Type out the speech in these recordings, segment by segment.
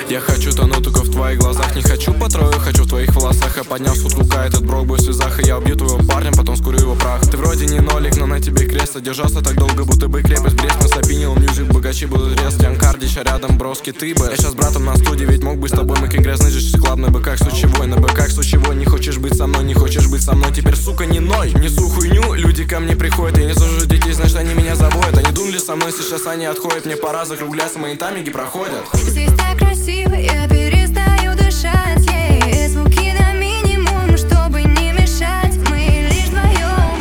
Я хочу тонуть только в твоих глазах. Не хочу по трою, хочу в твоих волосах. Я поднял с утрука этот брокбой в слезах. И я убью твоего парня, потом скурю его прах. Ты вроде не нолик, но на тебе крест. Держался так долго, будто бы крепость. Брест нас опинил мьюзик, богачи будут резать. Янкардич, а рядом броски ты бы. Я сейчас с братом на студии, ведь мог быть с тобой. Мы грязный же склад на быках сучевой. На быках сучевой. Не хочешь быть со мной, не хочешь быть со мной. Теперь, сука, не ной. Несу хуйню, люди ко мне приходят. Я не служу детей, значит они меня заводят. Они думали со мной, сейчас они отходят. Мне пора закругляться, мои тамиги проходят. Здесь так красиво, я перестаю дышать, yeah. Звуки на минимум, чтобы не мешать. Мы лишь вдвоем.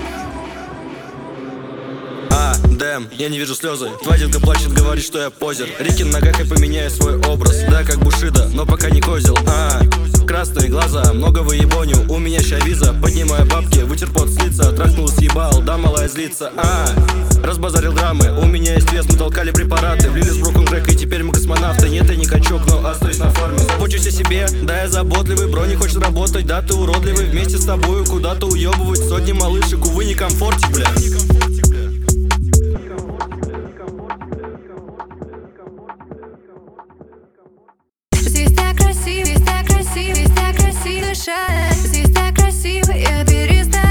Дэм, я не вижу слезы. Твоя детка плачет, говорит, что я позер. Рики на ногах, я поменяю свой образ. Да, как Бушида, но пока не козел. Красные глаза, много выебоню. У меня ща виза, поднимаю бабки. Вытер пот с лица, трахнул, съебал. Да, малая злится, разбазарил драмы. У меня есть вес, мы толкали препараты. Влили с Бруклин Крэк, и теперь мы космонавты. Нет, я не качок, но остаюсь на форме. Забочусь о себе, да, я заботливый. Бро не хочет работать, да, ты уродливый. Вместе с тобою куда-то уебывать сотни малышек. Увы, не комфорте, бля. Здесь так красиво, здесь так красиво, здесь так красиво дышать. Здесь так красиво, я перестаю